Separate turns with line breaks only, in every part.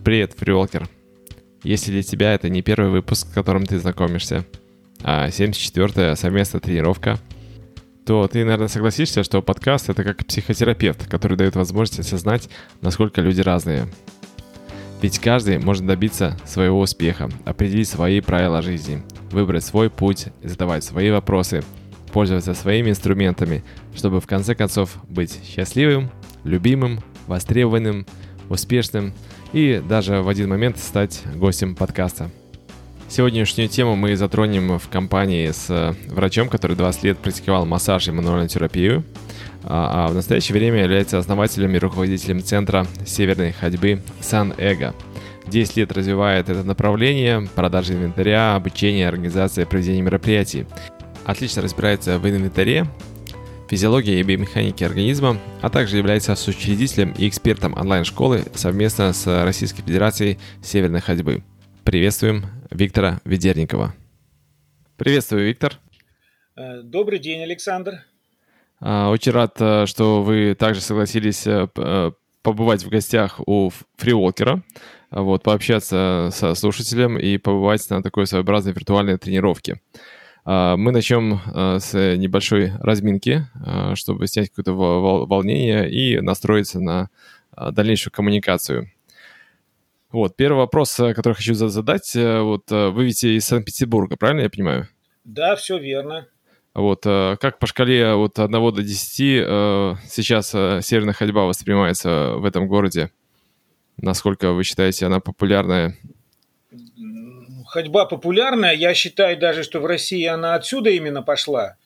Привет, фриволкер. Если для тебя это не первый выпуск, с которым ты знакомишься, а 74-я совместная тренировка, то ты, наверное, согласишься, что подкаст — это как психотерапевт, который дает возможность осознать, насколько люди разные. Ведь каждый может добиться своего успеха, определить свои правила жизни, выбрать свой путь, задавать свои вопросы, пользоваться своими инструментами, чтобы в конце концов быть счастливым, любимым, востребованным, успешным и даже в один момент стать гостем подкаста. Сегодняшнюю тему мы затронем в компании с врачом, который 20 лет практиковал массаж и мануальную терапию, а в настоящее время является основателем и руководителем центра северной ходьбы Sun-Ego. 10 лет развивает это направление, продажи инвентаря, обучение, организация, проведение мероприятий. Отлично разбирается в инвентаре, физиологии и биомеханике организма, а также является соучредителем и экспертом онлайн-школы совместно с Российской Федерацией Северной ходьбы. Приветствуем Виктора Ведерникова. Приветствую, Виктор.
Добрый день, Александр.
Очень рад, что вы также согласились побывать в гостях у фриволкера, пообщаться со слушателем и побывать на такой своеобразной виртуальной тренировке. Мы начнем с небольшой разминки, чтобы снять какое-то волнение и настроиться на дальнейшую коммуникацию. Первый вопрос, который хочу задать. Вы ведь из Санкт-Петербурга, правильно я понимаю?
Да, все верно.
Как по шкале от 1 до 10 сейчас северная ходьба воспринимается в этом городе? Насколько вы считаете, она популярная?
Ходьба популярная. Я считаю даже, что в России она отсюда именно пошла.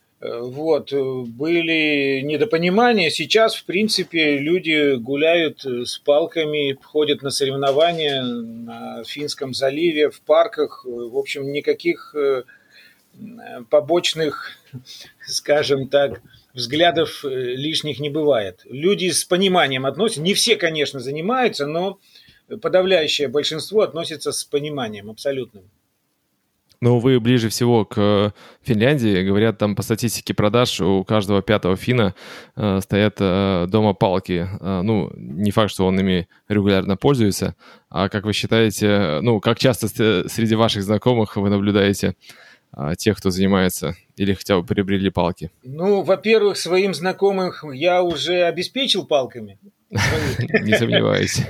Были недопонимания. Сейчас, в принципе, люди гуляют с палками, ходят на соревнования на Финском заливе, в парках. В общем, никаких побочных, скажем так, взглядов лишних не бывает. Люди с пониманием относятся. Не все, конечно, занимаются, но подавляющее большинство относится с пониманием абсолютным.
Но вы ближе всего к Финляндии. Говорят, там по статистике продаж у каждого 5-го финна стоят дома палки. Не факт, что он ими регулярно пользуется. А как вы считаете, как часто среди ваших знакомых вы наблюдаете тех, кто занимается или хотя бы приобрели палки?
Во-первых, своим знакомым я уже обеспечил палками.
Не сомневаюсь.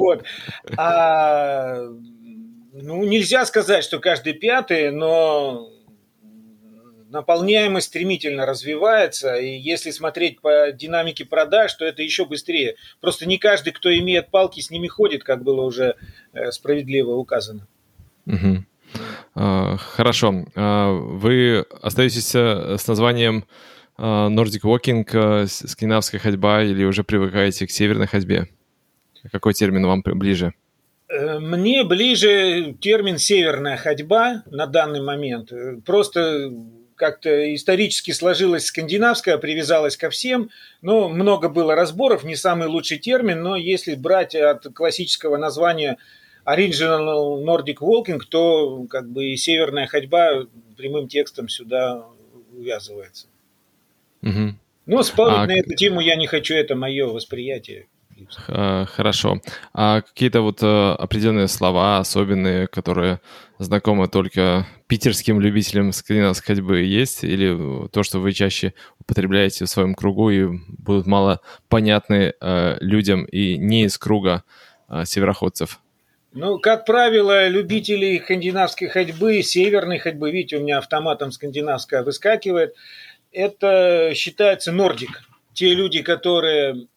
Нельзя сказать, что каждый 5-й, но наполняемость стремительно развивается, и если смотреть по динамике продаж, то это еще быстрее. Просто не каждый, кто имеет палки, с ними ходит, как было уже справедливо указано.
Угу. Хорошо. Вы остаетесь с названием Nordic Walking, скандинавская ходьба, или уже привыкаете к северной ходьбе? Какой термин вам ближе?
Мне ближе термин «северная ходьба» на данный момент. Просто как-то исторически сложилась скандинавская, привязалась ко всем. Но много было разборов, не самый лучший термин. Но если брать от классического названия Original Nordic Walking, то и северная ходьба прямым текстом сюда увязывается.
Угу.
Но спорить на эту тему я не хочу, это мое восприятие.
Хорошо. А какие-то определенные слова особенные, которые знакомы только питерским любителям скандинавской ходьбы, есть? Или то, что вы чаще употребляете в своем кругу и будут мало понятны людям и не из круга североходцев?
Как правило, любители скандинавской ходьбы, северной ходьбы, видите, у меня автоматом скандинавская выскакивает, это считается нордик. Те люди, которые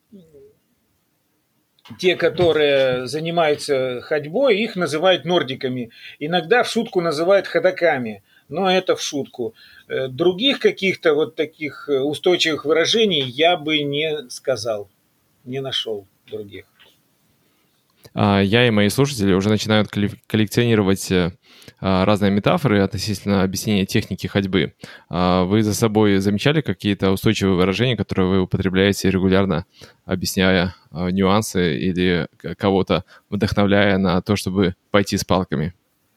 занимаются ходьбой, их называют нордиками. Иногда в шутку называют ходоками, но это в шутку. Других каких-то таких устойчивых выражений я бы не сказал, не нашел других.
Я и мои слушатели уже начинают коллекционировать разные метафоры относительно объяснения техники ходьбы. Вы за собой замечали какие-то устойчивые выражения, которые вы употребляете регулярно, объясняя нюансы или кого-то вдохновляя на то, чтобы пойти с палками?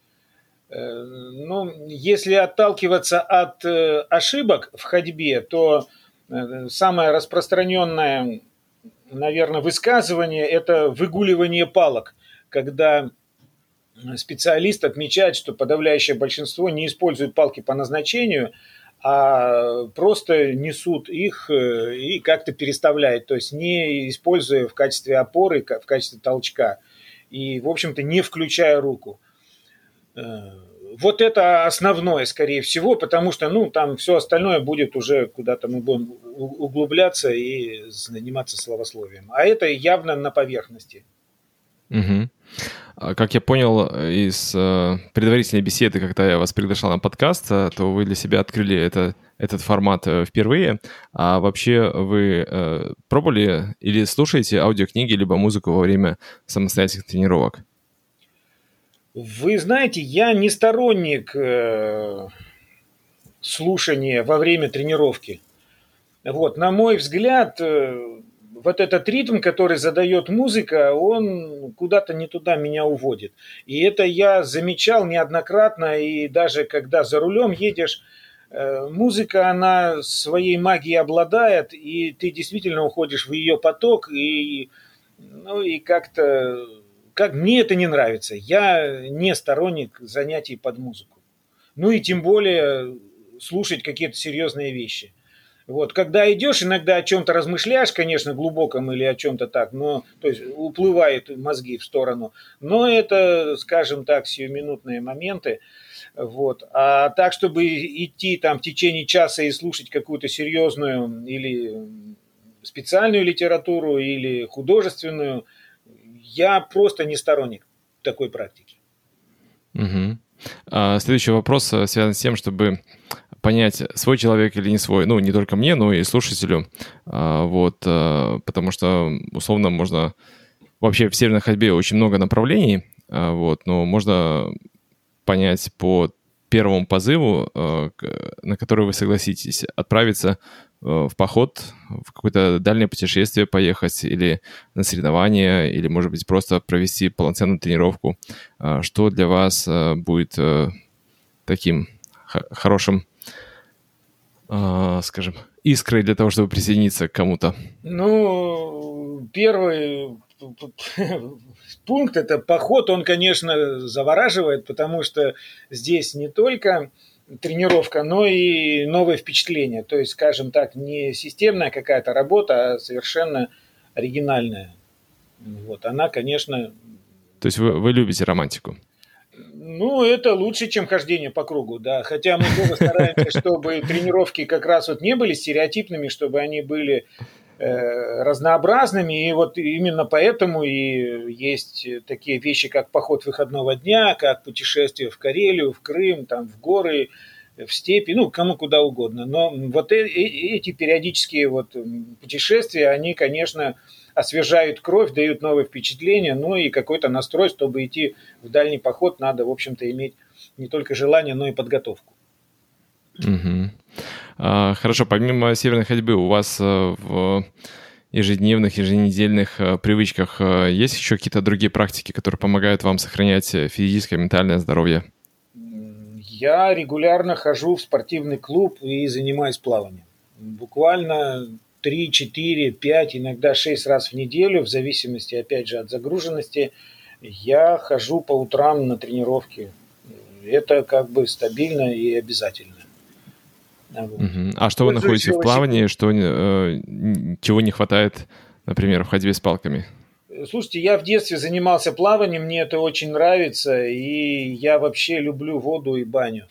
Если отталкиваться от ошибок в ходьбе, то самое распространенное, наверное, высказывание – это выгуливание палок. когда специалист отмечает, что подавляющее большинство не использует палки по назначению, а просто несут их и как-то переставляют, то есть не используя в качестве опоры, в качестве толчка, и, в общем-то, не включая руку. Вот это основное, скорее всего, потому что, там все остальное будет уже куда-то мы будем углубляться и заниматься словословием. А это явно на поверхности.
Угу. Как я понял из предварительной беседы, когда я вас приглашал на подкаст, то вы для себя открыли этот формат впервые. А вообще вы пробовали или слушаете аудиокниги, либо музыку во время самостоятельных тренировок?
Вы знаете, я не сторонник слушания во время тренировки. Вот, на мой взгляд, вот этот ритм, который задает музыка, он куда-то не туда меня уводит. И это я замечал неоднократно, и даже когда за рулем едешь, музыка, она своей магией обладает, и ты действительно уходишь в ее поток, и как-то... Как мне это не нравится. Я не сторонник занятий под музыку. И тем более слушать какие-то серьезные вещи. Вот, когда идешь, иногда о чем-то размышляешь, конечно, глубоком или о чем-то так, то есть уплывают мозги в сторону. Но это, скажем так, сиюминутные моменты. Вот. А так, чтобы идти там в течение часа и слушать какую-то серьезную или специальную литературу, или художественную, я просто не сторонник такой практики.
Угу. Следующий вопрос связан с тем, чтобы понять, свой человек или не свой. Не только мне, но и слушателю. Потому что, условно, можно... Вообще в северной ходьбе очень много направлений, но можно понять по первому позыву, на который вы согласитесь, отправиться в поход, в какое-то дальнее путешествие поехать, или на соревнования, или, может быть, просто провести полноценную тренировку. Что для вас будет таким хорошим, скажем, искрой для того, чтобы присоединиться к кому-то?
Первый пункт – это поход. Он, конечно, завораживает, потому что здесь не только тренировка, но и новые впечатления. То есть, скажем так, не системная какая-то работа, а совершенно оригинальная. Вот, она, конечно...
То есть вы любите романтику?
Это лучше, чем хождение по кругу, да. Хотя мы тоже стараемся, чтобы тренировки как раз не были стереотипными, чтобы они были разнообразными, и вот именно поэтому и есть такие вещи, как поход выходного дня, как путешествие в Карелию, в Крым, там, в горы, в степи, кому куда угодно. Но вот эти периодические путешествия, они, конечно, освежают кровь, дают новые впечатления, и какой-то настрой, чтобы идти в дальний поход, надо, в общем-то, иметь не только желание, но и подготовку.
Угу. Хорошо, помимо северной ходьбы, у вас в ежедневных, еженедельных привычках есть еще какие-то другие практики, которые помогают вам сохранять физическое и ментальное здоровье?
Я регулярно хожу в спортивный клуб и занимаюсь плаванием. Буквально 3, 4, 5, иногда 6 раз в неделю, в зависимости, опять же, от загруженности, я хожу по утрам на тренировки. Это как бы стабильно и обязательно.
А что вы находите в плавании, чего не хватает, например, в ходьбе с палками?
Слушайте, я в детстве занимался плаванием, мне это очень нравится, и я вообще люблю воду и баню.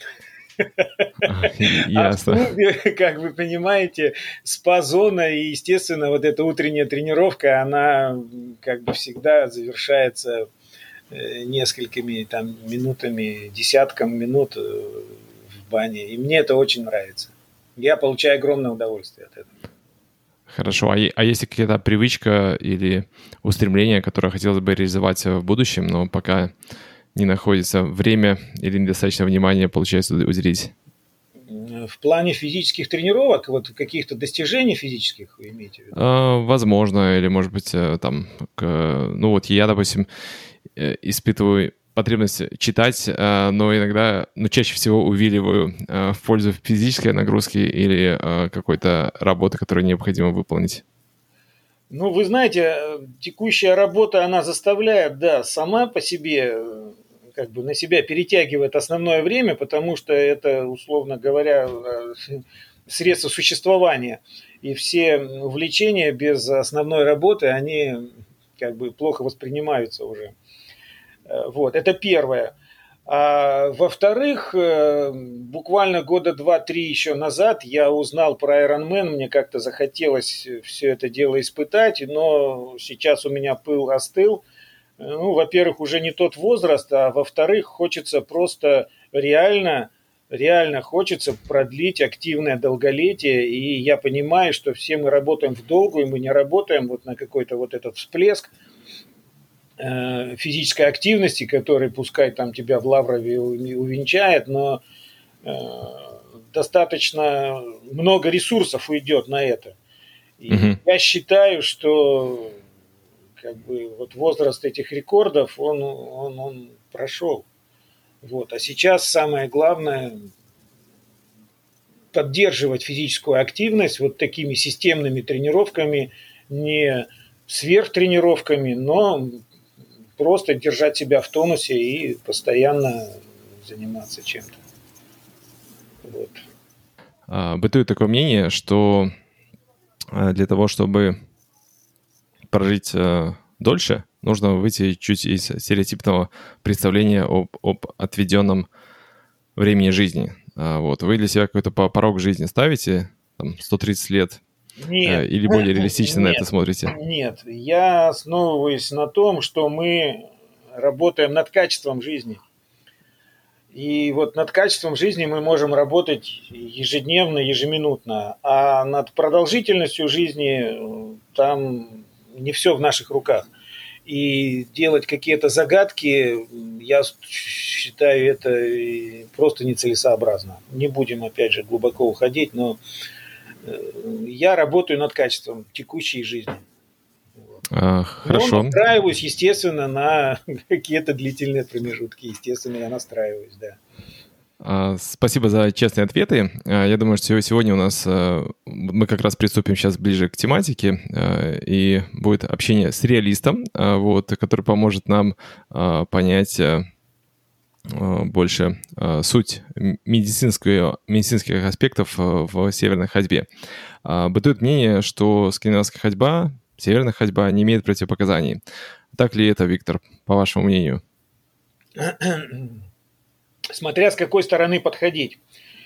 Ясно.
А в клубе, как вы понимаете, спа-зона и, естественно, вот эта утренняя тренировка, она как бы всегда завершается несколькими там минутами, десятком минут в бане. И мне это очень нравится. Я получаю огромное удовольствие от этого.
Хорошо. А есть ли какая-то привычка или устремление, которое хотелось бы реализовать в будущем, но пока не находится время или недостаточно внимания получается уделить?
В плане физических тренировок, каких-то достижений физических вы имеете в виду?
Возможно, или, может быть, я, допустим, испытываю потребность читать, но иногда, чаще всего увиливаю в пользу физической нагрузки или какой-то работы, которую необходимо выполнить.
Ну, вы знаете, текущая работа, она заставляет, да, сама по себе, как бы на себя перетягивает основное время, потому что это, условно говоря, средство существования. И все увлечения без основной работы, они как бы плохо воспринимаются уже. Вот, это первое. А во-вторых, буквально года 2-3 еще назад я узнал про Ironman, мне как-то захотелось все это дело испытать, но сейчас у меня пыл остыл. Ну, во-первых, уже не тот возраст, а во-вторых, хочется просто реально хочется продлить активное долголетие, и я понимаю, что все мы работаем в долгую, мы не работаем вот на какой-то вот этот всплеск физической активности, который пускай там тебя в Лаврове увенчает, но достаточно много ресурсов уйдет на это. И я считаю, что как бы вот возраст этих рекордов, он прошел. Вот. А сейчас самое главное поддерживать физическую активность вот такими системными тренировками, не сверхтренировками, но просто держать себя в тонусе и постоянно заниматься чем-то. Вот.
Бытует такое мнение, что для того, чтобы прожить дольше, нужно выйти чуть из стереотипного представления об отведенном времени жизни. Вот. Вы для себя какой-то порог жизни ставите, там, 130 лет?
Нет.
Или более реалистично на это смотрите?
Нет, я основываюсь на том, что мы работаем над качеством жизни. И вот над качеством жизни мы можем работать ежедневно, ежеминутно. А над продолжительностью жизни там не все в наших руках. И делать какие-то загадки, я считаю, это просто нецелесообразно. Не будем, опять же, глубоко уходить, но я работаю над качеством текущей жизни.
Хорошо.
Но настраиваюсь, естественно, на какие-то длительные промежутки. Естественно, я настраиваюсь, да.
Спасибо за честные ответы. Я думаю, что сегодня у нас мы как раз приступим сейчас ближе к тематике, и будет общение с реалистом, вот, который поможет нам понять больше суть медицинских аспектов в северной ходьбе. Бытует мнение, что скандинавская ходьба, северная ходьба не имеет противопоказаний. Так ли это, Виктор, по вашему мнению?
Смотря с какой стороны подходить.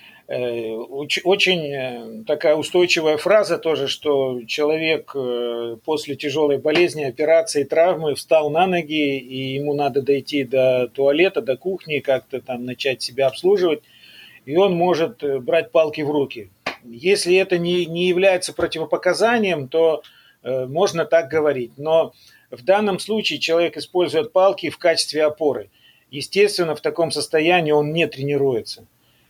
Очень такая устойчивая фраза тоже, что человек после тяжелой болезни, операции, травмы встал на ноги, и ему надо дойти до туалета, до кухни, как-то там начать себя обслуживать, и он может брать палки в руки. Если это не является противопоказанием, то можно так говорить. Но в данном случае человек использует палки в качестве опоры. Естественно, в таком состоянии он не тренируется.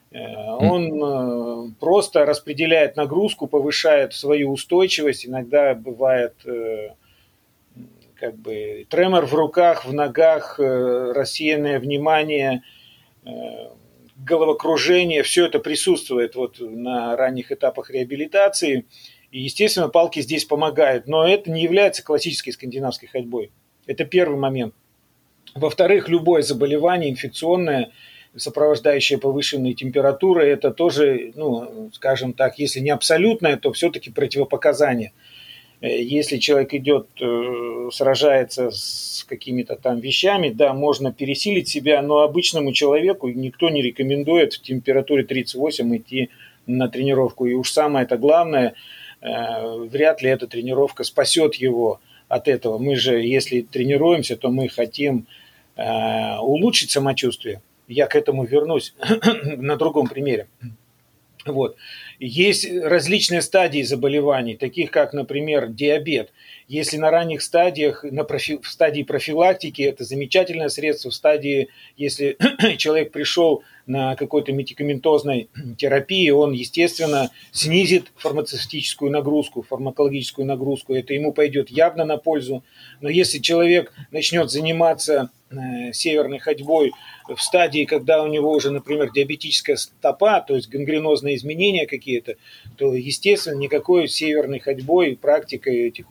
Он просто распределяет нагрузку, повышает свою устойчивость. Иногда бывает как бы тремор в руках, в ногах, рассеянное внимание, головокружение. Все это присутствует вот на ранних этапах реабилитации. И, естественно, палки здесь помогают. Но это не является классической скандинавской ходьбой. Это первый момент. Во-вторых, любое заболевание инфекционное, сопровождающее повышенной температурой, это тоже, ну, скажем так, если не абсолютное, то все-таки противопоказание. Если человек идет, сражается с какими-то там вещами, да, можно пересилить себя, но обычному человеку никто не рекомендует в температуре 38 идти на тренировку. И уж самое-то главное, вряд ли эта тренировка спасет его от этого. Мы же, если тренируемся, то мы хотим улучшить самочувствие. Я к этому вернусь на другом примере. Вот. Есть различные стадии заболеваний, таких как, например, диабет. Если на ранних стадиях, в стадии профилактики, это замечательное средство. В стадии, если человек пришел на какой-то медикаментозной терапии, он, естественно, снизит фармацевтическую нагрузку, фармакологическую нагрузку. Это ему пойдет явно на пользу. Но если человек начнет заниматься северной ходьбой в стадии, когда у него уже, например, диабетическая стопа, то есть гангренозные изменения какие-то, то, естественно, никакой северной ходьбой, практикой этих упражнений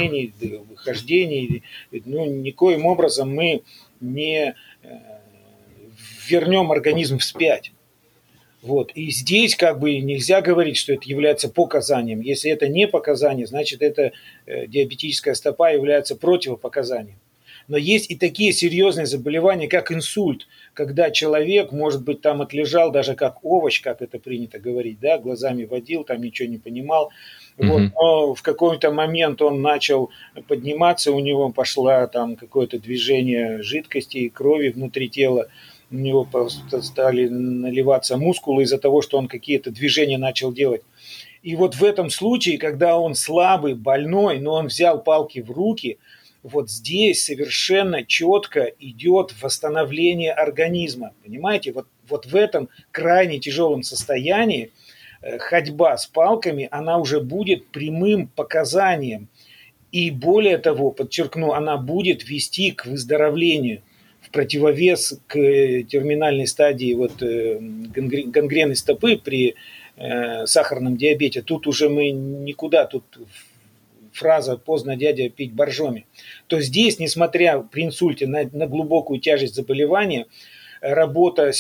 движений, выхождений. Ну, никоим образом мы не вернем организм вспять. Вот. И здесь как бы нельзя говорить, что это является показанием. Если это не показание, значит, это диабетическая стопа является противопоказанием. Но есть и такие серьезные заболевания, как инсульт, когда человек, может быть, там отлежал даже как овощ, как это принято говорить, да, глазами водил, там ничего не понимал. Вот, но в какой-то момент он начал подниматься, у него пошло там какое-то движение жидкости и крови внутри тела, у него стали наливаться мускулы из-за того, что он какие-то движения начал делать. И вот в этом случае, когда он слабый, больной, но он взял палки в руки, вот здесь совершенно четко идет восстановление организма. Понимаете, вот в этом крайне тяжелом состоянии ходьба с палками, она уже будет прямым показанием. И более того, подчеркну, она будет вести к выздоровлению в противовес к терминальной стадии гангрены стопы при сахарном диабете. Тут уже мы никуда, тут фраза «поздно, дядя, пить боржоми». То здесь, несмотря при инсульте на глубокую тяжесть заболевания, работа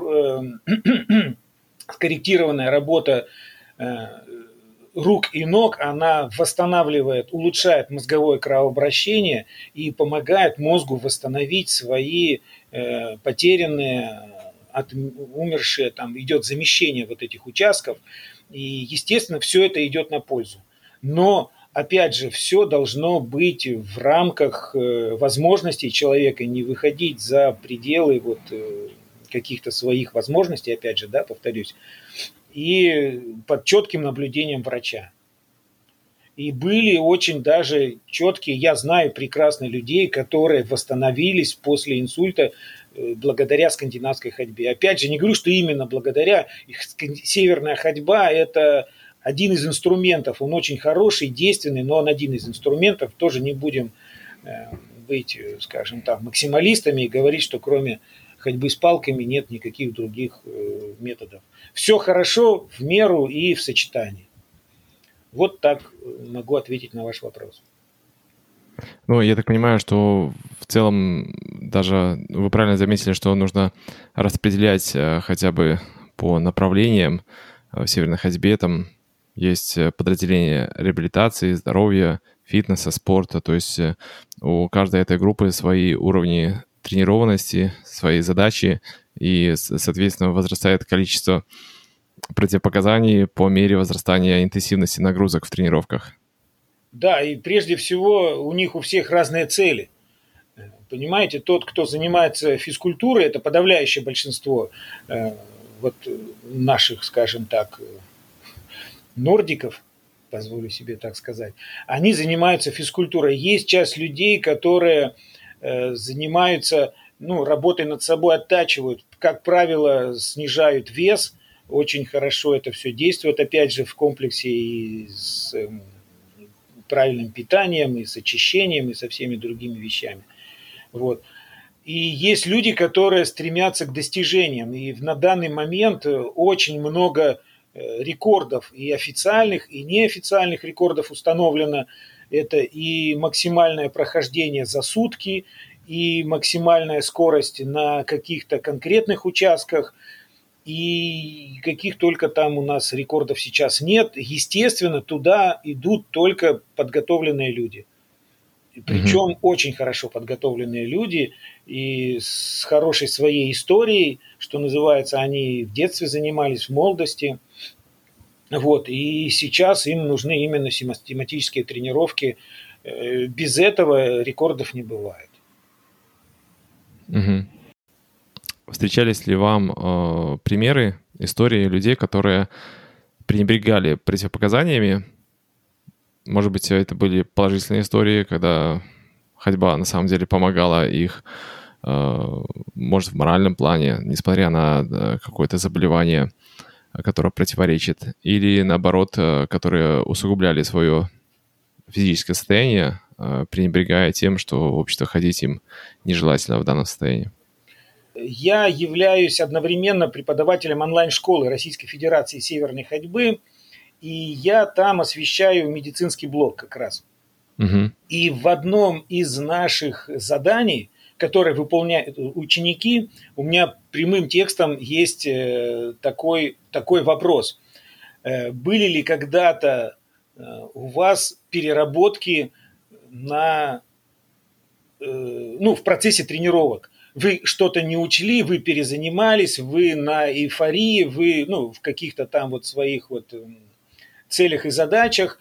скорректированная работа рук и ног, она восстанавливает, улучшает мозговое кровообращение и помогает мозгу восстановить свои потерянные, умершие, там идет замещение вот этих участков. И, естественно, все это идет на пользу. Но опять же, все должно быть в рамках возможностей человека, не выходить за пределы каких-то своих возможностей, опять же, да, повторюсь, и под четким наблюдением врача. И были очень даже четкие, я знаю прекрасно людей, которые восстановились после инсульта благодаря скандинавской ходьбе. Опять же, не говорю, что именно благодаря. Северная ходьба – это один из инструментов, он очень хороший, действенный, но он один из инструментов. Тоже не будем быть, скажем так, максималистами и говорить, что кроме ходьбы с палками нет никаких других методов. Все хорошо в меру и в сочетании. Вот так могу ответить на ваш вопрос.
Ну, я так понимаю, что в целом даже вы правильно заметили, что нужно распределять хотя бы по направлениям в северной ходьбе. Там есть подразделения реабилитации, здоровья, фитнеса, спорта. То есть у каждой этой группы свои уровни тренированности, свои задачи, и, соответственно, возрастает количество противопоказаний по мере возрастания интенсивности нагрузок в тренировках.
Да, и прежде всего у них у всех разные цели. Понимаете, тот, кто занимается физкультурой, это подавляющее большинство наших, скажем так, нордиков, позволю себе так сказать, они занимаются физкультурой. Есть часть людей, которые занимаются, работой над собой, оттачивают, как правило, снижают вес, очень хорошо это все действует, опять же, в комплексе и с правильным питанием, и с очищением, и со всеми другими вещами. Вот. И есть люди, которые стремятся к достижениям, и на данный момент очень много рекордов, и официальных, и неофициальных рекордов установлено. Это и максимальное прохождение за сутки, и максимальная скорость на каких-то конкретных участках, и каких только там у нас рекордов сейчас нет. Естественно, туда идут только подготовленные люди. Причем очень хорошо подготовленные люди и с хорошей своей историей, что называется, они в детстве занимались, в молодости. Вот. И сейчас им нужны именно систематические тренировки. Без этого рекордов не бывает.
Встречались ли вам примеры, истории людей, которые пренебрегали противопоказаниями? Может быть, это были положительные истории, когда ходьба на самом деле помогала их, может, в моральном плане, несмотря на какое-то заболевание, которое противоречит, или наоборот, которые усугубляли свое физическое состояние, пренебрегая тем, что в общем-то ходить им нежелательно в данном состоянии.
Я являюсь одновременно преподавателем онлайн-школы Российской Федерации северной ходьбы, и я там освещаю медицинский блок как раз. И в одном из наших заданий, которое выполняют ученики, у меня прямым текстом есть такой вопрос. Были ли когда-то у вас переработки в процессе тренировок? Вы что-то не учли, вы перезанимались, вы на эйфории, вы в каких-то там вот своих вот целях и задачах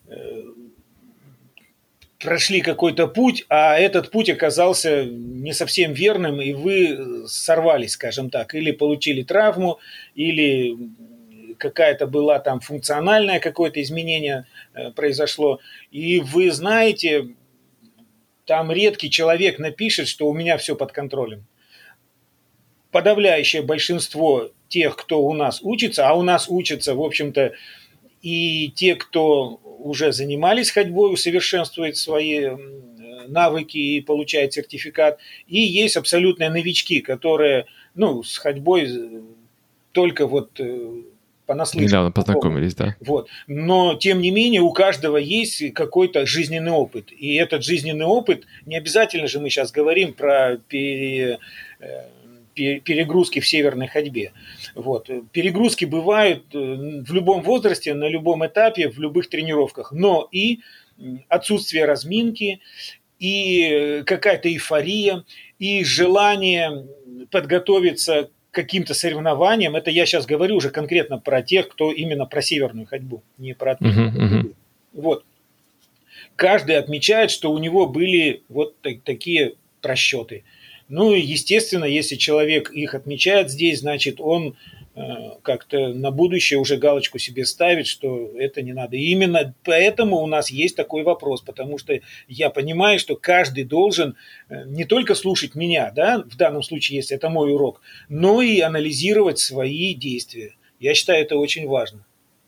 прошли какой-то путь, а этот путь оказался не совсем верным, и вы сорвались, скажем так, или получили травму, или какая-то была там функциональное какое-то изменение произошло, и вы знаете, там редкий человек напишет, что у меня все под контролем. Подавляющее большинство тех, кто у нас учится, а у нас учатся, в общем-то, и те, кто уже занимались ходьбой, усовершенствуют свои навыки и получают сертификат, и есть абсолютные новички, которые, с ходьбой только вот понаслышке.
Недавно познакомились, да.
Вот. Но, тем не менее, у каждого есть какой-то жизненный опыт. И этот жизненный опыт, не обязательно же мы сейчас говорим про перегрузки в северной ходьбе. Вот. Перегрузки бывают в любом возрасте, на любом этапе, в любых тренировках. Но и отсутствие разминки, и какая-то эйфория, и желание подготовиться каким-то соревнованиям. Это я сейчас говорю уже конкретно про тех, кто именно про северную ходьбу, не про Вот. Каждый отмечает, что у него были вот такие просчеты. Ну и, естественно, если человек их отмечает здесь, значит, он как-то на будущее уже галочку себе ставит, что это не надо. И именно поэтому у нас есть такой вопрос, потому что я понимаю, что каждый должен не только слушать меня, да, в данном случае, если это мой урок, но и анализировать свои действия. Я считаю, это очень важно.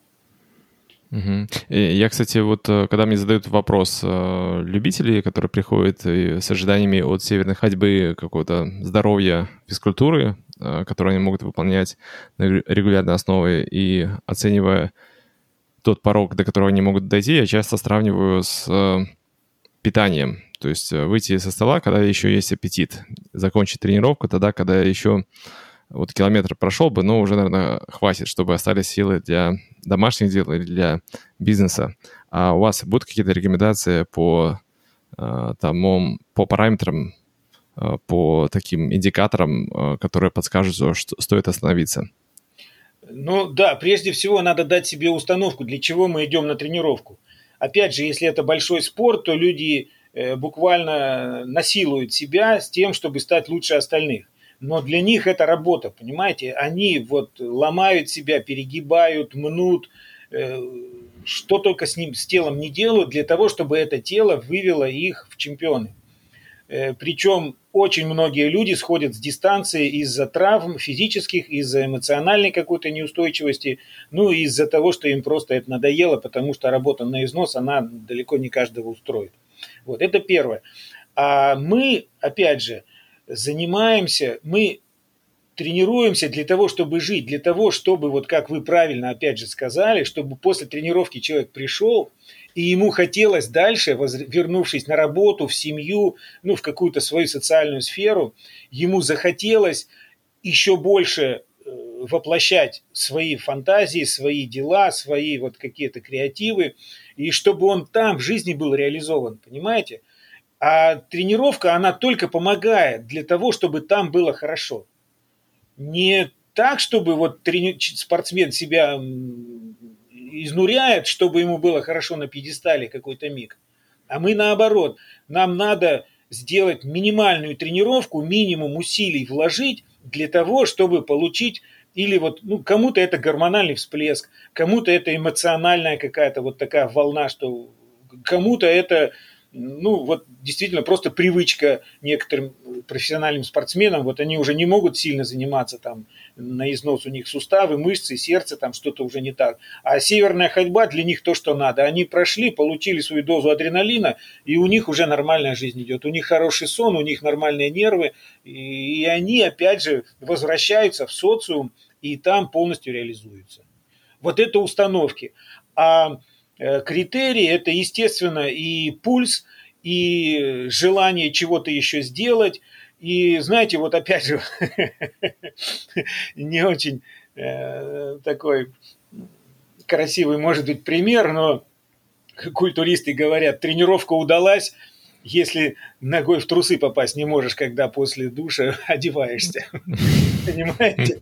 Я, кстати, вот когда мне задают вопрос любители, которые приходят с ожиданиями от северной ходьбы, какого-то здоровья, физкультуры, которые они могут выполнять на регулярной основе, и оценивая тот порог, до которого они могут дойти, я часто сравниваю с питанием. То есть выйти со стола, когда еще есть аппетит, закончить тренировку тогда, когда еще вот километр прошел бы, но уже, наверное, хватит, чтобы остались силы для домашних дел или для бизнеса. А у вас будут какие-то рекомендации по параметрам, по таким индикаторам, которые подскажут, что стоит остановиться?
Ну да, прежде всего надо дать себе установку, для чего мы идем на тренировку. Опять же, если это большой спорт, то люди буквально насилуют себя с тем, чтобы стать лучше остальных. Но для них это работа, понимаете? Они вот ломают себя, перегибают, мнут, что только с телом не делают для того, чтобы это тело вывело их в чемпионы. Причем очень многие люди сходят с дистанции из-за травм физических, из-за эмоциональной какой-то неустойчивости, ну и из-за того, что им просто это надоело, потому что работа на износ, она далеко не каждого устроит. Вот, это первое. А мы, опять же, мы тренируемся для того, чтобы жить, для того, чтобы, вот как вы правильно опять же сказали, чтобы после тренировки человек пришел, и ему хотелось дальше, вернувшись на работу, в семью, в какую-то свою социальную сферу, ему захотелось еще больше воплощать свои фантазии, свои дела, свои вот какие-то креативы, и чтобы он там в жизни был реализован, понимаете? А тренировка, она только помогает для того, чтобы там было хорошо. Не так, чтобы вот спортсмен себя изнуряет, чтобы ему было хорошо на пьедестале какой-то миг. А мы наоборот. Нам надо сделать минимальную тренировку, минимум усилий вложить для того, чтобы получить или вот, кому-то это гормональный всплеск, кому-то это эмоциональная какая-то вот такая волна, что кому-то это действительно просто привычка некоторым профессиональным спортсменам, вот они уже не могут сильно заниматься там на износ, у них суставы, мышцы, сердце, там что-то уже не так. А северная ходьба для них то, что надо. Они прошли, получили свою дозу адреналина, и у них уже нормальная жизнь идет. У них хороший сон, у них нормальные нервы, и они опять же возвращаются в социум, и там полностью реализуются. Вот это установки. А критерии – это, естественно, и пульс, и желание чего-то еще сделать. И, знаете, вот опять же, не очень такой красивый, может быть, пример, но культуристы говорят, тренировка удалась, если ногой в трусы попасть не можешь, когда после душа одеваешься. Понимаете?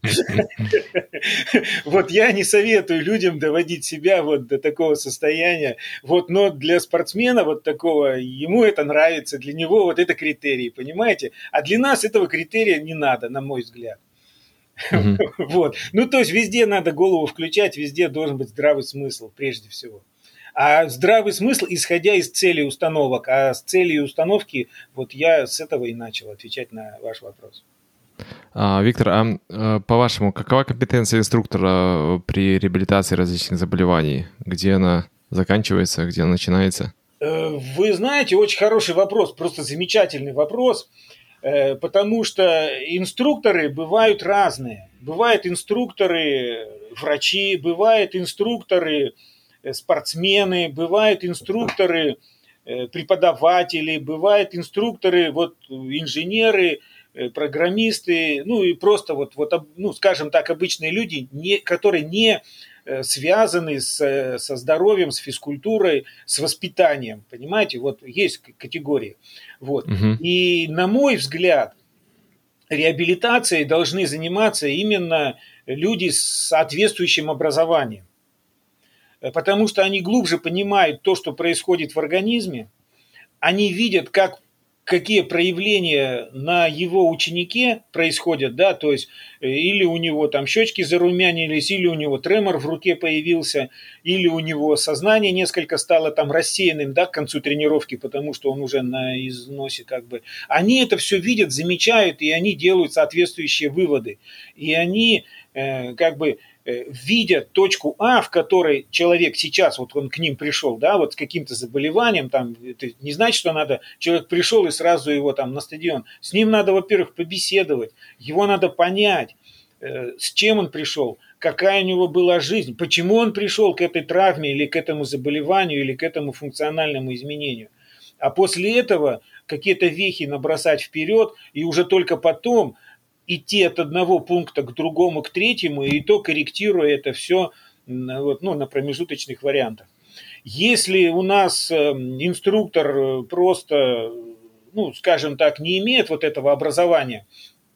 Вот я не советую людям доводить себя вот до такого состояния. Вот, но для спортсмена вот такого, ему это нравится, для него вот это критерий, понимаете? А для нас этого критерия не надо, на мой взгляд. Вот. Ну, то есть везде надо голову включать, везде должен быть здравый смысл, прежде всего. А здравый смысл, исходя из целей установок. А с целью установки, вот я с этого и начал отвечать на ваш вопрос.
Виктор, по-вашему, какова компетенция инструктора при реабилитации различных заболеваний? Где она заканчивается, где она начинается?
Вы знаете, очень хороший вопрос, просто замечательный вопрос, потому что инструкторы бывают разные. Бывают инструкторы врачи, бывают инструкторы спортсмены, бывают инструкторы преподаватели, бывают инструкторы вот, инженеры, программисты, ну и просто вот, ну, скажем так, обычные люди, которые не связаны со здоровьем, с физкультурой, с воспитанием, понимаете, вот есть категории. Вот. И на мой взгляд, реабилитацией должны заниматься именно люди с соответствующим образованием, потому что они глубже понимают то, что происходит в организме, они видят, какие проявления на его ученике происходят, да, то есть или у него там щечки зарумянились, или у него тремор в руке появился, или у него сознание несколько стало там рассеянным, да, к концу тренировки, потому что он уже на износе как бы. Они это все видят, замечают, и они делают соответствующие выводы. И они как бы видят точку А, в которой человек сейчас, вот он к ним пришел, да, вот с каким-то заболеванием, там, это не значит, что надо, человек пришел и сразу его там на стадион. С ним надо, во-первых, побеседовать, его надо понять, с чем он пришел, какая у него была жизнь, почему он пришел к этой травме или к этому заболеванию или к этому функциональному изменению. А после этого какие-то вехи набросать вперед и уже только потом идти от одного пункта к другому, к третьему, и то корректируя это все вот, ну, на промежуточных вариантах. Если у нас инструктор просто, ну, скажем так, не имеет вот этого образования,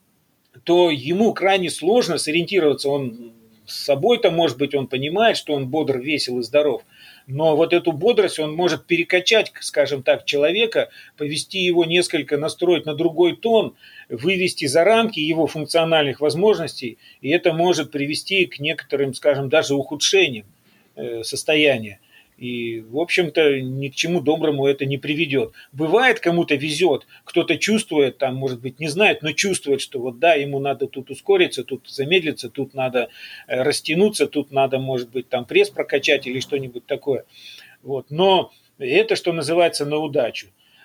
то ему крайне сложно сориентироваться. Он с собой-то, может быть, он понимает, что он бодр, весел и здоров, но вот эту бодрость он может перекачать, скажем так, человека, повести его несколько, настроить на другой тон, вывести за рамки его функциональных возможностей, и это может привести к некоторым, скажем, даже ухудшениям состояния. И, в общем-то, ни к чему доброму это не приведет. Бывает, кому-то везет, кто-то чувствует, там, может быть, не знает, но чувствует, что вот да, ему надо тут ускориться, тут замедлиться, тут надо растянуться, тут надо, может быть, там пресс прокачать или что-нибудь такое. Вот. Но это, что называется, на удачу.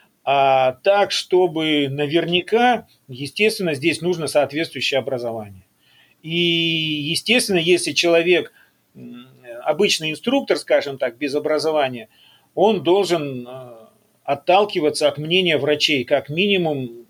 А так, чтобы наверняка, естественно, здесь нужно соответствующее образование. И, естественно, если человек обычный инструктор, скажем так, без образования, он должен отталкиваться от мнения врачей. Как минимум,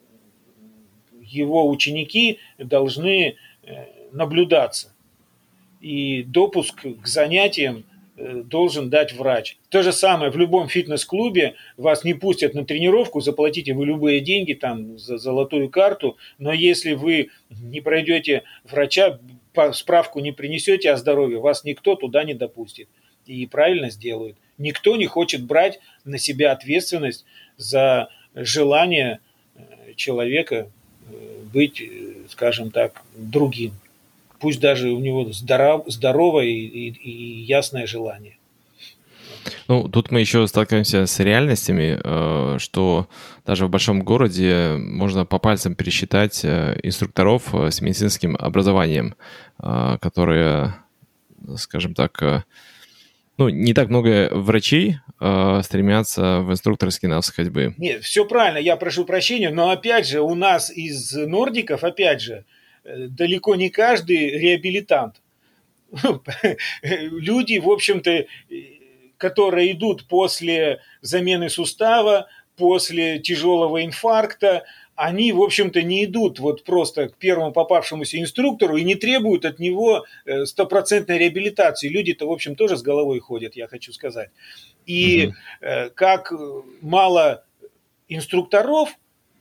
его ученики должны наблюдаться. И допуск к занятиям должен дать врач. То же самое в любом фитнес-клубе. Вас не пустят на тренировку, заплатите вы любые деньги там за золотую карту, но если вы не пройдете врача, справку не принесете о здоровье, вас никто туда не допустит. И правильно сделают. Никто не хочет брать на себя ответственность за желание человека быть, скажем так, другим. Пусть даже у него здоровое и ясное желание.
Ну, тут мы еще сталкиваемся с реальностями, что даже в большом городе можно по пальцам пересчитать инструкторов с медицинским образованием, которые, скажем так, ну, не так много врачей стремятся в инструкторский навык ходьбы.
Нет, все правильно, я прошу прощения, но опять же у нас из нордиков, опять же, далеко не каждый реабилитант. Люди, в общем-то, которые идут после замены сустава, после тяжелого инфаркта, они, в общем-то, не идут вот просто к первому попавшемуся инструктору и не требуют от него стопроцентной реабилитации. Люди-то, в общем, тоже с головой ходят, я хочу сказать. И как мало инструкторов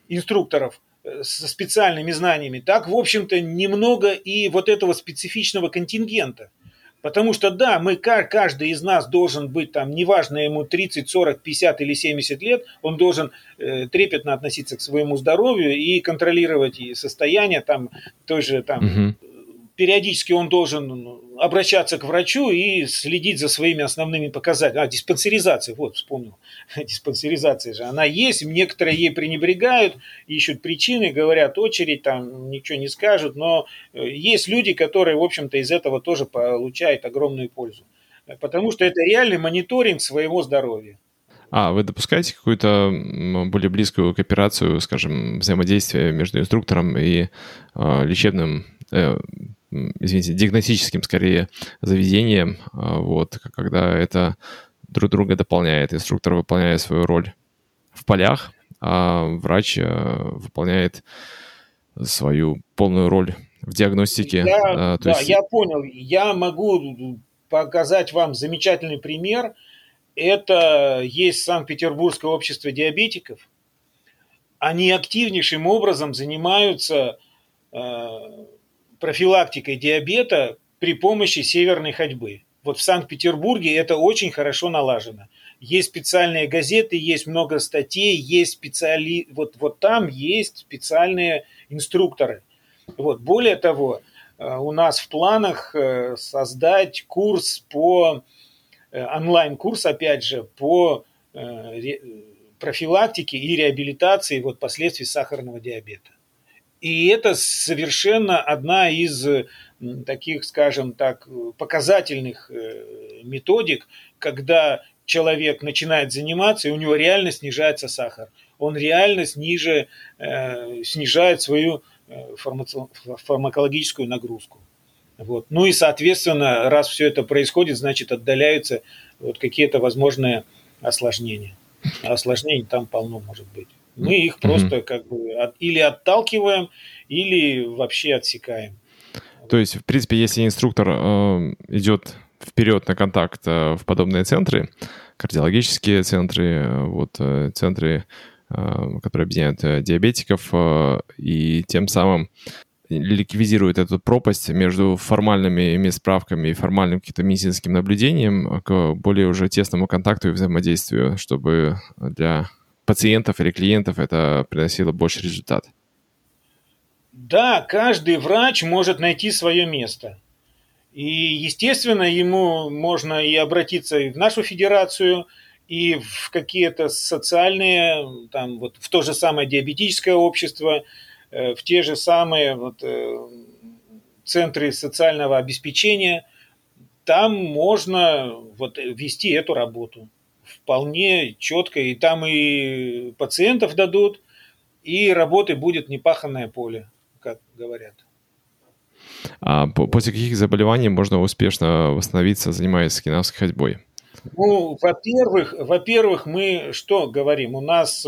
со специальными знаниями, так, в общем-то, немного и вот этого специфичного контингента. Потому что, да, каждый из нас должен быть, там, неважно ему 30, 40, 50 или 70 лет, он должен трепетно относиться к своему здоровью и контролировать и состояние, там, той же, там, периодически он должен обращаться к врачу и следить за своими основными показателями. Диспансеризация, вот, вспомнил. Диспансеризация же, она есть, некоторые ей пренебрегают, ищут причины, говорят очередь, там, ничего не скажут, но есть люди, которые, в общем-то, из этого тоже получают огромную пользу. Потому что это реальный мониторинг своего здоровья.
А вы допускаете какую-то более близкую кооперацию, скажем, взаимодействие между инструктором и лечебным, диагностическим, скорее, заведением, вот, когда это друг друга дополняет. Инструктор выполняет свою роль в полях, а врач выполняет свою полную роль в диагностике.
Я понял. Я могу показать вам замечательный пример. Это есть Санкт-Петербургское общество диабетиков. Они активнейшим образом занимаются профилактикой диабета при помощи северной ходьбы. Вот в Санкт-Петербурге это очень хорошо налажено. Есть специальные газеты, есть много статей, есть вот там есть специальные инструкторы. Вот. Более того, у нас в планах создать курс онлайн-курс, опять же, по профилактике и реабилитации вот последствий сахарного диабета. И это совершенно одна из таких, скажем так, показательных методик, когда человек начинает заниматься, и у него реально снижается сахар. Он реально снижает свою фармакологическую нагрузку. Вот. Ну и, соответственно, раз все это происходит, значит, отдаляются вот какие-то возможные осложнения. А осложнений там полно может быть. Мы их просто как бы или отталкиваем, или вообще отсекаем.
То есть, в принципе, если инструктор идет вперед на контакт в подобные центры, кардиологические центры, вот, центры, которые объединяют диабетиков, и тем самым ликвидирует эту пропасть между формальными медсправками и формальным каким-то медицинским наблюдением к более уже тесному контакту и взаимодействию, чтобы для пациентов или клиентов это приносило больше результат.
Да, каждый врач может найти свое место. И, естественно, ему можно и обратиться и в нашу федерацию, и в какие-то социальные, там, вот, в то же самое диабетическое общество, в те же самые вот, центры социального обеспечения. Там можно вот, вести эту работу вполне четко. И там и пациентов дадут, и работы будет непаханное поле, как говорят.
А после каких заболеваний можно успешно восстановиться, занимаясь скандинавской ходьбой?
Ну, во-первых, мы что говорим? У нас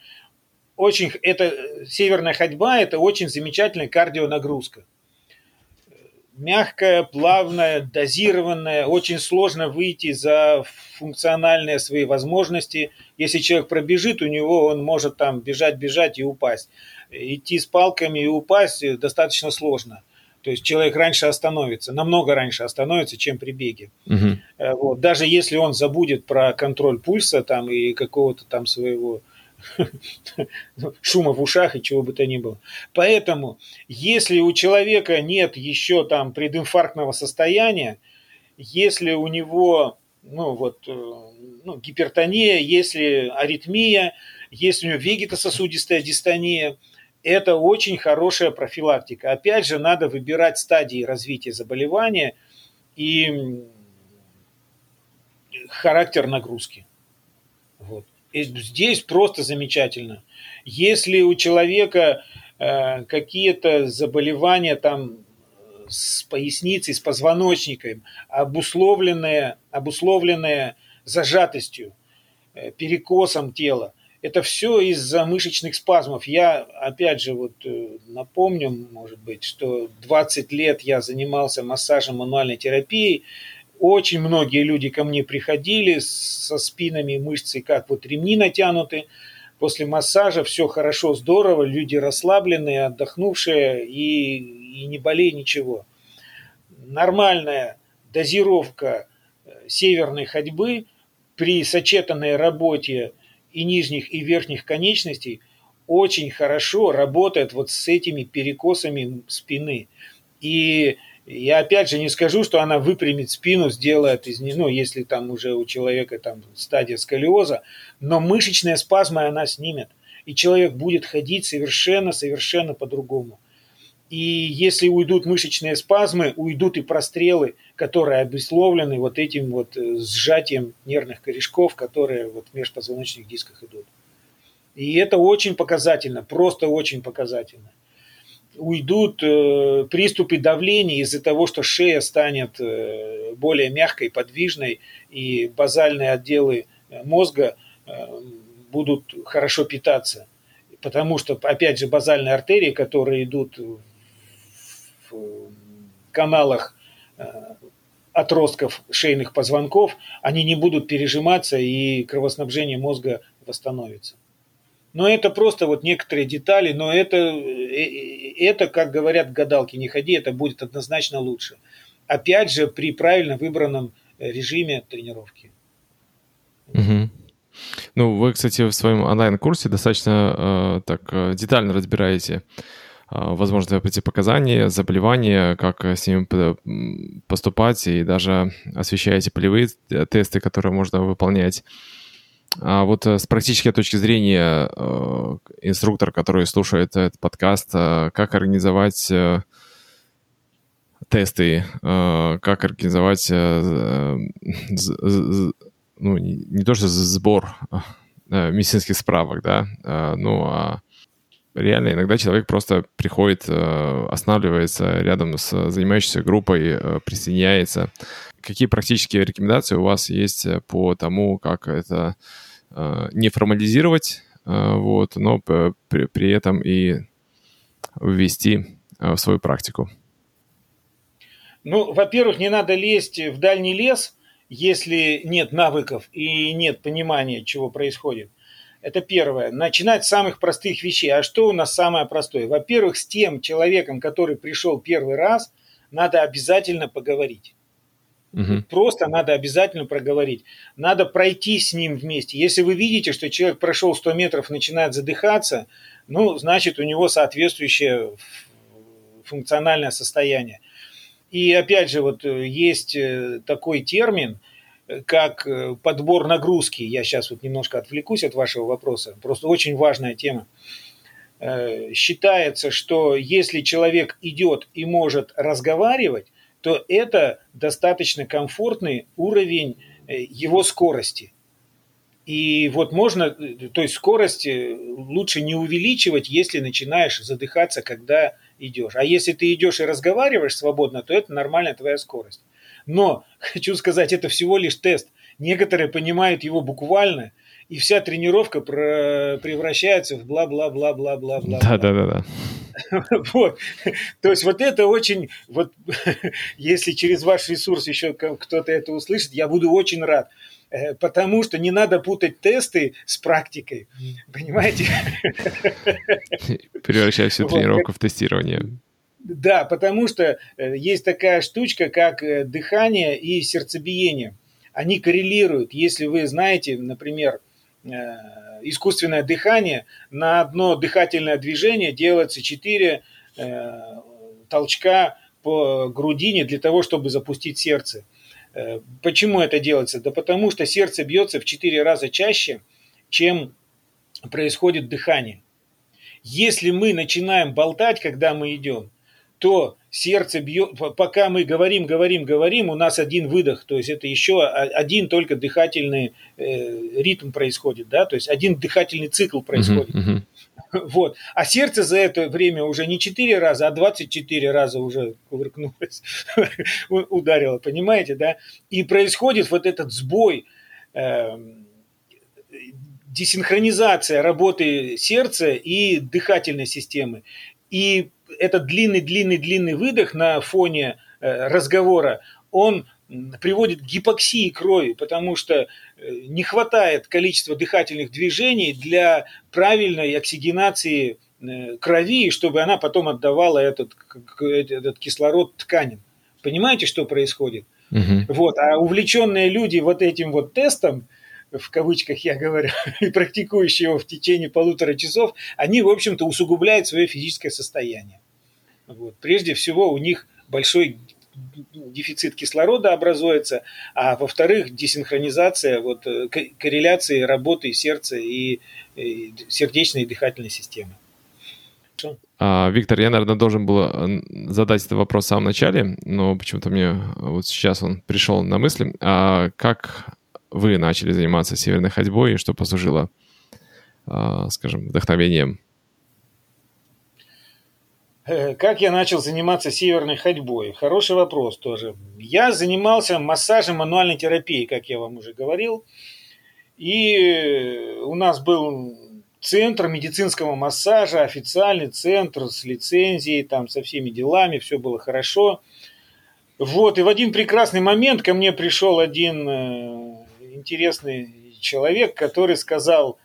северная ходьба – это очень замечательная кардионагрузка. Мягкая, плавная, дозированная. Очень сложно выйти за функциональные свои возможности. Если человек пробежит, он может там бежать и упасть. Идти с палками и упасть достаточно сложно. То есть человек намного раньше остановится, чем при беге. Вот. Даже если он забудет про контроль пульса там, и какого-то там своего шума в ушах и чего бы то ни было. Поэтому, если у человека нет еще там прединфарктного состояния, если у него гипертония, если аритмия, если у него вегетососудистая дистония, это очень хорошая профилактика. Опять же, надо выбирать стадии развития заболевания и характер нагрузки. Вот. И здесь просто замечательно. Если у человека какие-то заболевания там с поясницей, с позвоночником, обусловленные зажатостью, перекосом тела. Это все из-за мышечных спазмов. Я, опять же, напомню, может быть, что 20 лет я занимался массажем, мануальной терапией. Очень многие люди ко мне приходили со спинами, мышцы, как ремни натянуты. После массажа все хорошо, здорово, люди расслабленные, отдохнувшие и не болей ничего. Нормальная дозировка северной ходьбы при сочетанной работе и нижних, и верхних конечностей очень хорошо работает с этими перекосами спины. И я опять же не скажу, что она выпрямит спину, сделает из нее, если там уже у человека стадия сколиоза, но мышечные спазмы она снимет. И человек будет ходить совершенно по-другому. И если уйдут мышечные спазмы, уйдут и прострелы, которые обусловлены этим сжатием нервных корешков, которые в межпозвоночных дисках идут. И это очень показательно, просто очень показательно. Уйдут приступы давления из-за того, что шея станет более мягкой, подвижной, и базальные отделы мозга будут хорошо питаться. Потому что, опять же, базальные артерии, которые идут в каналах отростков шейных позвонков, они не будут пережиматься, и кровоснабжение мозга восстановится. Но это просто некоторые детали, но это, как говорят гадалки, не ходи, это будет однозначно лучше. Опять же, при правильно выбранном режиме тренировки.
Угу. Вы, кстати, в своем онлайн-курсе достаточно детально разбираете возможные противопоказания, заболевания, как с ними поступать, и даже освещаете полевые тесты, которые можно выполнять. А с практической точки зрения инструктор, который слушает этот подкаст, как организовать тесты, как организовать не то что сбор медицинских справок, да, реально иногда человек просто приходит, останавливается рядом с занимающейся группой, присоединяется. Какие практические рекомендации у вас есть по тому, как это не формализировать, но при этом и ввести в свою практику?
Во-первых, не надо лезть в дальний лес, если нет навыков и нет понимания, чего происходит. Это первое. Начинать с самых простых вещей. А что у нас самое простое? Во-первых, с тем человеком, который пришел первый раз, надо обязательно поговорить. Угу. Просто надо обязательно проговорить. Надо пройти с ним вместе. Если вы видите, что человек прошел 100 метров, начинает задыхаться, значит, у него соответствующее функциональное состояние. И опять же, есть такой термин, как подбор нагрузки. Я сейчас немножко отвлекусь от вашего вопроса. Просто очень важная тема. Считается, что если человек идет и может разговаривать, то это достаточно комфортный уровень его скорости. И можно, то есть скорость лучше не увеличивать, если начинаешь задыхаться, когда идешь. А если ты идешь и разговариваешь свободно, то это нормальная твоя скорость. Но, хочу сказать, это всего лишь тест. Некоторые понимают его буквально, и вся тренировка превращается в бла-бла-бла-бла-бла-бла.
Да.
То есть это очень... если через ваш ресурс еще кто-то это услышит, я буду очень рад. Потому что не надо путать тесты с практикой. Понимаете?
Превращать всю тренировку в тестирование.
Да, потому что есть такая штучка, как дыхание и сердцебиение. Они коррелируют. Если вы знаете, например, искусственное дыхание, на одно дыхательное движение делается 4 толчка по грудине для того, чтобы запустить сердце. Почему это делается? Да потому что сердце бьется в 4 раза чаще, чем происходит дыхание. Если мы начинаем болтать, когда мы идем, то сердце бьет, пока мы говорим, у нас один выдох, то есть это еще один только дыхательный ритм происходит, да, то есть один дыхательный цикл происходит. А сердце за это время уже не 4 раза, а 24 раза уже кувыркнулось, ударило, понимаете, да? И происходит этот сбой десинхронизация работы сердца и дыхательной системы. И этот длинный выдох на фоне разговора, он приводит к гипоксии крови, потому что не хватает количества дыхательных движений для правильной оксигенации крови, чтобы она потом отдавала этот кислород тканям. Понимаете, что происходит?
Угу.
Вот. А увлеченные люди вот этим вот тестом, в кавычках я говорю, и практикующие его в течение 1,5 часов, они, в общем-то, усугубляют свое физическое состояние. Вот. Прежде всего, у них большой дефицит кислорода образуется, а во-вторых, десинхронизация, корреляции работы сердца и сердечной и дыхательной системы.
Виктор, я, наверное, должен был задать этот вопрос в самом начале, но почему-то мне вот сейчас он пришел на мысли. Как вы начали заниматься северной ходьбой и что послужило, скажем, вдохновением?
Как я начал заниматься северной ходьбой? Хороший вопрос тоже. Я занимался массажем, мануальной терапией, как я вам уже говорил. И у нас был центр медицинского массажа, официальный центр с лицензией, там со всеми делами, все было хорошо. Вот, и в один прекрасный момент ко мне пришел один интересный человек, который сказал: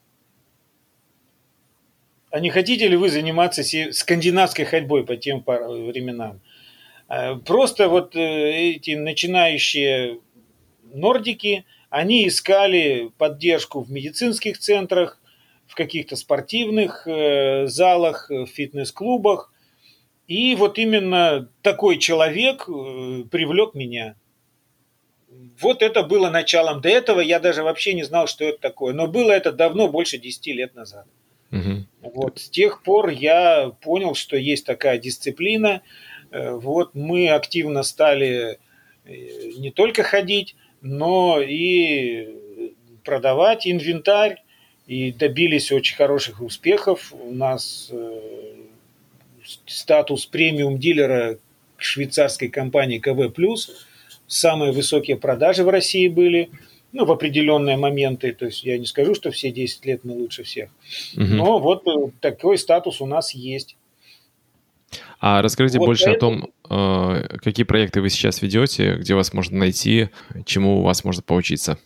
а не хотите ли вы заниматься скандинавской ходьбой по тем временам? Просто вот эти начинающие нордики, они искали поддержку в медицинских центрах, в каких-то спортивных залах, в фитнес-клубах. И вот именно такой человек привлек меня. Вот это было началом. До этого я даже вообще не знал, что это такое. Но было это давно, больше 10 лет назад.
Угу.
Вот с тех пор я понял, что есть такая дисциплина. Вот мы активно стали не только ходить, но и продавать инвентарь. И добились очень хороших успехов. У нас статус премиум-дилера швейцарской компании КВ+. Самые высокие продажи в России были, в определенные моменты. То есть я не скажу, что все 10 лет мы лучше всех. Но вот такой статус у нас есть.
А расскажите больше о том, какие проекты вы сейчас ведете, где вас можно найти, чему у вас можно поучиться.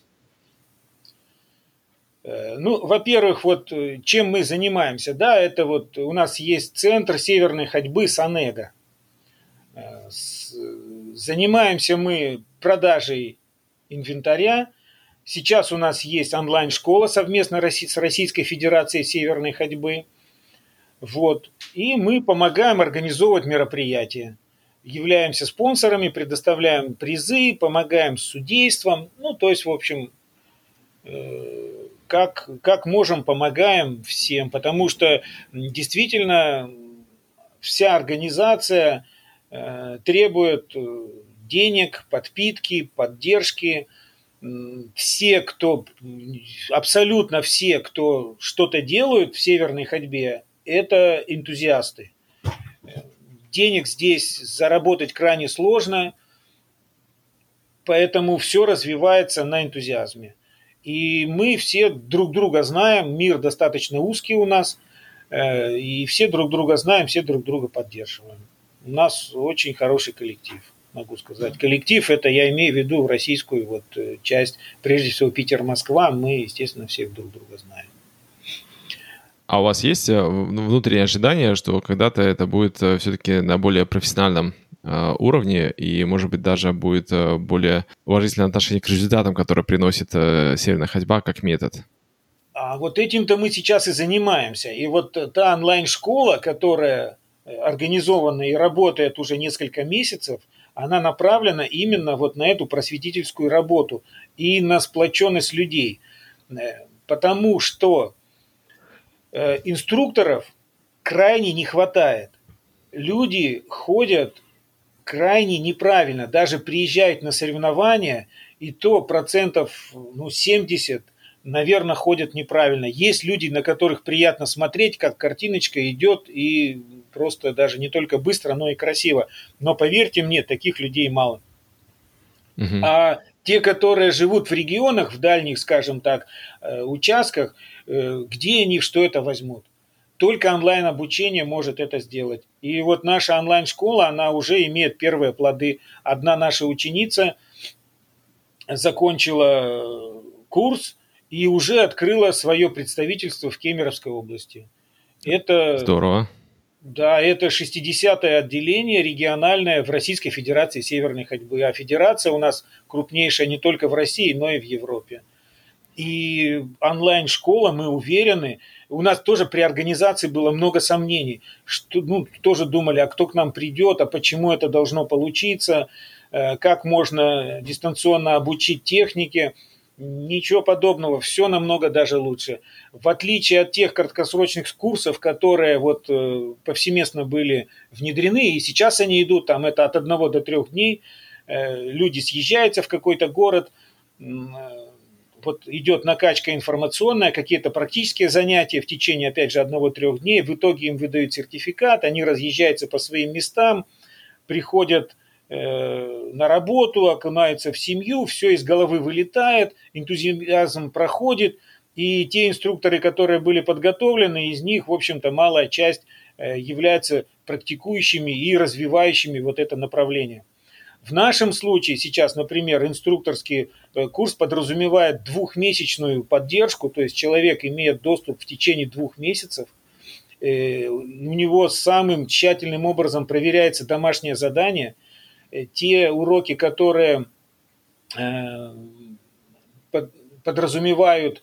Во-первых, чем мы занимаемся, да, это у нас есть центр северной ходьбы «Санега». Занимаемся мы продажей инвентаря. Сейчас у нас есть онлайн-школа совместно с Российской Федерацией Северной ходьбы. Вот. И мы помогаем организовывать мероприятия. Являемся спонсорами, предоставляем призы, помогаем с судейством. То есть, в общем, как можем, помогаем всем, потому что действительно вся организация требует денег, подпитки, поддержки. Абсолютно все, кто что-то делают в северной ходьбе, это энтузиасты. Денег здесь заработать крайне сложно, поэтому все развивается на энтузиазме. И мы все друг друга знаем, мир достаточно узкий у нас, и все друг друга знаем, все друг друга поддерживаем. У нас очень хороший коллектив, могу сказать. Коллектив, это я имею в виду российскую часть, прежде всего Питер-Москва, мы, естественно, всех друг друга знаем.
А у вас есть внутреннее ожидание, что когда-то это будет все-таки на более профессиональном уровне и, может быть, даже будет более уважительное отношение к результатам, которые приносит северная ходьба как метод?
А вот этим-то мы сейчас и занимаемся. И та онлайн-школа, которая организована и работает уже несколько месяцев, она направлена именно на эту просветительскую работу и на сплоченность людей. Потому что инструкторов крайне не хватает. Люди ходят крайне неправильно, даже приезжают на соревнования, и то 70%, наверное, ходят неправильно. Есть люди, на которых приятно смотреть, как картиночка идет, и просто даже не только быстро, но и красиво. Но поверьте мне, таких людей мало.
Угу.
А Те, которые живут в регионах, в дальних, скажем так, участках, где они что это возьмут? Только онлайн-обучение может это сделать. И вот наша онлайн-школа, она уже имеет первые плоды. Одна наша ученица закончила курс и уже открыла свое представительство в Кемеровской области. Это
здорово.
Да, это 60-е отделение региональное в Российской Федерации Северной ходьбы. А федерация у нас крупнейшая не только в России, но и в Европе. И онлайн-школа, мы уверены, у нас тоже при организации было много сомнений. Тоже думали, а кто к нам придет, а почему это должно получиться, как можно дистанционно обучить технике. Ничего подобного, все намного даже лучше. В отличие от тех краткосрочных курсов, которые вот повсеместно были внедрены, и сейчас они идут, там это от 1 до 3 дней, люди съезжаются в какой-то город, вот идет накачка информационная, какие-то практические занятия в течение, опять же, 1-3 дней, в итоге им выдают сертификат, они разъезжаются по своим местам, приходят на работу, окунаются в семью, все из головы вылетает, энтузиазм проходит, и те инструкторы, которые были подготовлены, из них, в общем-то, малая часть являются практикующими и развивающими вот это направление. В нашем случае сейчас, например, инструкторский курс подразумевает 2-месячную поддержку, то есть человек имеет доступ в течение 2 месяцев, у него самым тщательным образом проверяется домашнее задание, те уроки, которые подразумевают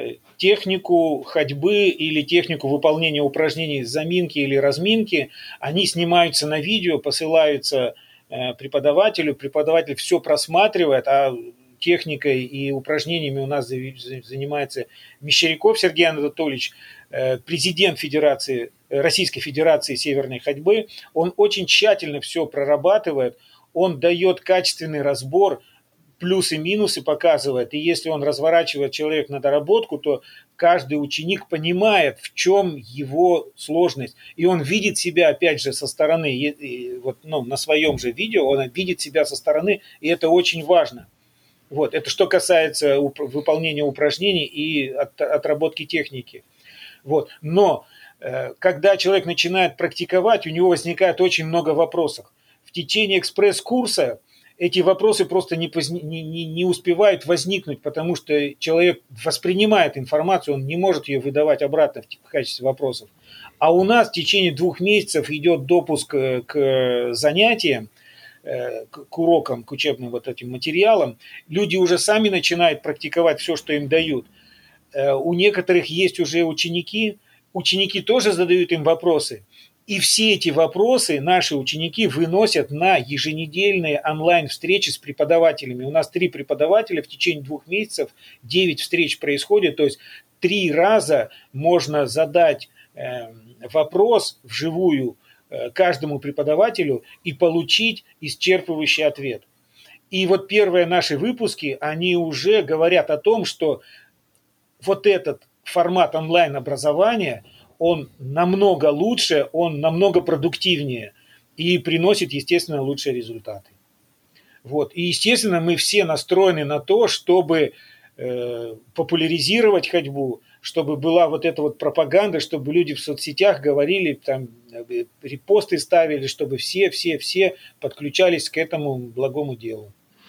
технику ходьбы или технику выполнения упражнений заминки или разминки, они снимаются на видео, посылаются преподавателю, преподаватель все просматривает, а техникой и упражнениями у нас занимается Мещеряков Сергей Анатольевич, президент Российской Федерации Северной ходьбы. Он очень тщательно все прорабатывает, он дает качественный разбор, плюсы и минусы показывает. И если он разворачивает человека на доработку, то каждый ученик понимает, в чем его сложность. И он видит себя, опять же, со стороны, на своем же видео, он видит себя со стороны, и это очень важно. Вот. Это что касается выполнения упражнений и отработки техники. Вот. Но когда человек начинает практиковать, у него возникает очень много вопросов. В течение экспресс-курса эти вопросы просто не успевают возникнуть, потому что человек воспринимает информацию, он не может ее выдавать обратно в качестве вопросов. А у нас в течение 2 месяцев идет допуск к занятиям, к урокам, к учебным вот этим материалам. Люди уже сами начинают практиковать все, что им дают. У некоторых есть уже ученики тоже задают им вопросы. И все эти вопросы наши ученики выносят на еженедельные онлайн-встречи с преподавателями. У нас 3 преподавателя в течение 2 месяцев, 9 встреч происходит. То есть 3 раза можно задать вопрос вживую каждому преподавателю и получить исчерпывающий ответ. И вот первые наши выпуски, они уже говорят о том, что вот этот формат онлайн-образования, он намного лучше, он намного продуктивнее и приносит, естественно, лучшие результаты. Вот. И, естественно, мы все настроены на то, чтобы популяризировать ходьбу, чтобы была вот эта вот пропаганда, чтобы люди в соцсетях говорили, там, репосты ставили, чтобы все подключались к этому благому делу.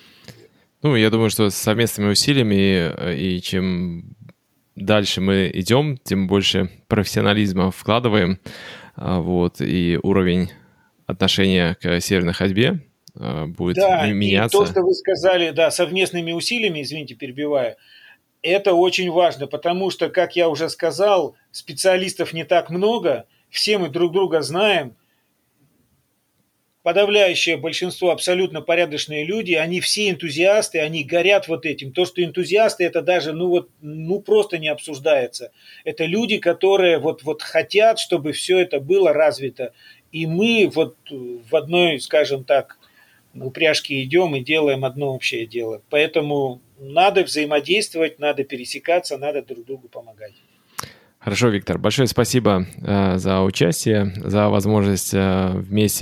Ну, я думаю, что с совместными усилиями и чем дальше мы идем, тем больше профессионализма вкладываем, вот, и уровень отношения к северной ходьбе будет меняться.
Да, и то, что вы сказали, да, совместными усилиями, извините, перебиваю, это очень важно, потому что, как я уже сказал, специалистов не так много, все мы друг друга знаем, подавляющее большинство абсолютно порядочные люди, они все энтузиасты, они горят вот этим. То, что энтузиасты, это даже просто не обсуждается. Это люди, которые вот хотят, чтобы все это было развито. И мы вот в одной, скажем так, упряжке идем и делаем одно общее дело. Поэтому надо взаимодействовать, надо пересекаться, надо друг другу помогать.
Хорошо, Виктор, большое спасибо за участие, за возможность вместе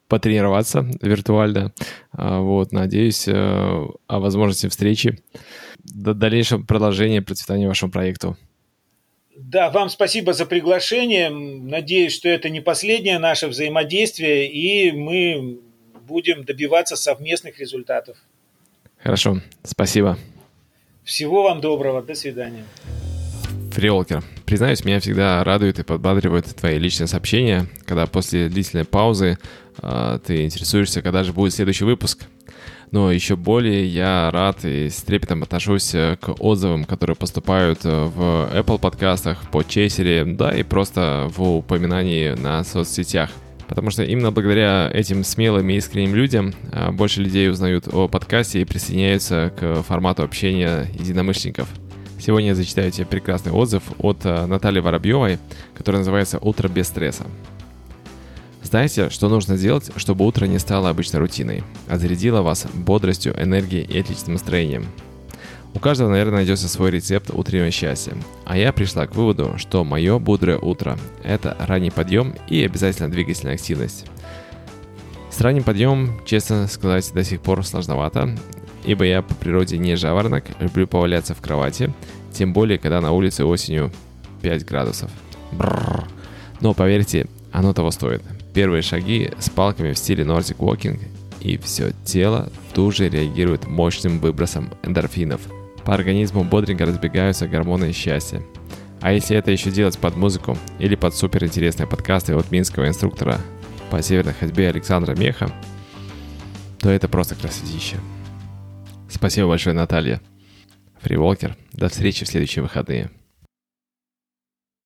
потренироваться виртуально. Вот, надеюсь о возможности встречи, дальнейшем продолжении процветания вашему проекту.
Да, вам спасибо за приглашение. Надеюсь, что это не последнее наше взаимодействие, и мы будем добиваться совместных результатов.
Хорошо, спасибо.
Всего вам доброго, до свидания.
Фриволкер, признаюсь, меня всегда радует и подбадривает твои личные сообщения, когда после длительной паузы ты интересуешься, когда же будет следующий выпуск. Но еще более я рад и с трепетом отношусь к отзывам, которые поступают в Apple подкастах, в Podchaser, да и просто в упоминании на соцсетях. Потому что именно благодаря этим смелым и искренним людям больше людей узнают о подкасте и присоединяются к формату общения единомышленников. Сегодня я зачитаю тебе прекрасный отзыв от Натальи Воробьевой, который называется «Утро без стресса». Знаете, что нужно сделать, чтобы утро не стало обычной рутиной, а зарядило вас бодростью, энергией и отличным настроением? У каждого, наверное, найдется свой рецепт утреннего счастья. А я пришла к выводу, что мое бодрое утро – это ранний подъем и обязательно двигательная активность. С ранним подъемом, честно сказать, до сих пор сложновато, ибо я по природе не жаворонок, люблю поваляться в кровати, тем более, когда на улице осенью 5 градусов. Бррр. Но поверьте, оно того стоит. Первые шаги с палками в стиле Nordic Walking, и все тело тут же реагирует мощным выбросом эндорфинов. По организму бодренько разбегаются гормоны счастья. А если это еще делать под музыку или под суперинтересные подкасты от минского инструктора по северной ходьбе Александра Меха, то это просто красотища. Спасибо большое, Наталья. Фриволкер. До встречи в следующие выходные.